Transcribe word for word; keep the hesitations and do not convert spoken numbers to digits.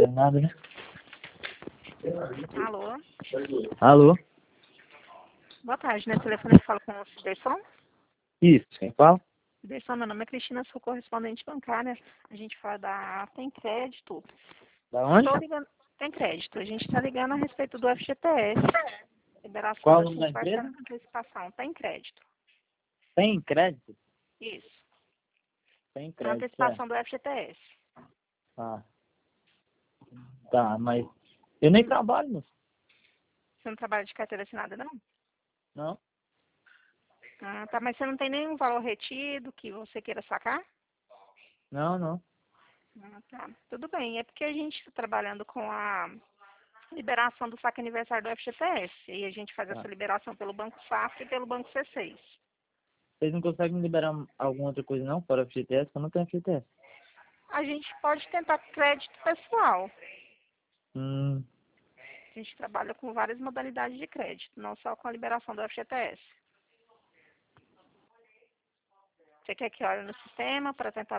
fazendo nada, né? Alô? Alô? Boa tarde, né? Telefone que fala com o Ciderson. Isso, quem fala? Ciderson, meu nome é Cristina, sou correspondente bancária. A gente fala da Tem Crédito. Da onde? Estou ligando. Tem Crédito. A gente está ligando a respeito do F G T S. Liberação Qual o da nome sua da quarta empresa? antecipação. Tem crédito. Tem crédito? Isso. Tem A crédito, é. antecipação do F G T S. Ah, tá, mas eu nem trabalho, moço. Você não trabalha de carteira assinada, não? Não, Ah, tá. Mas você não tem nenhum valor retido que você queira sacar? não, não. Ah, tá. Tudo bem. É porque a gente está trabalhando com a liberação do saque aniversário do F G T S. E a gente faz Tá. essa liberação pelo Banco Safra e pelo Banco C seis. Vocês não conseguem liberar alguma outra coisa não, fora F G T S? Eu não tenho F G T S. A gente pode tentar crédito pessoal. Hum, A gente trabalha com várias modalidades de crédito, não só com a liberação do F G T S. Você quer que olhe no sistema para tentar